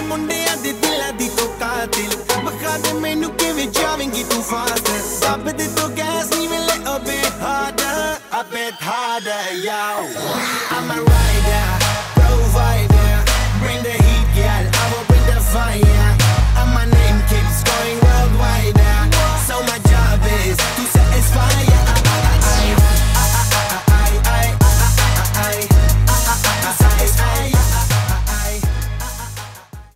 ਮੁੰਡਿਆਂ ਦੇ ਦਿਲਾਂ ਦੀ ਤੂੰ ਕਾਤਿਲ ਬਖਾ ਦੇ ਮੈਨੂੰ ਕਿਵੇਂ ਜਾਵੇਂਗੀ ਤੂੰ ਫਾਸਟ ਦੱਬ ਦੇ ਤੂੰ ਗੈਸ ਨਹੀਂ ਮਿਲੇ a bit harder yo I'm a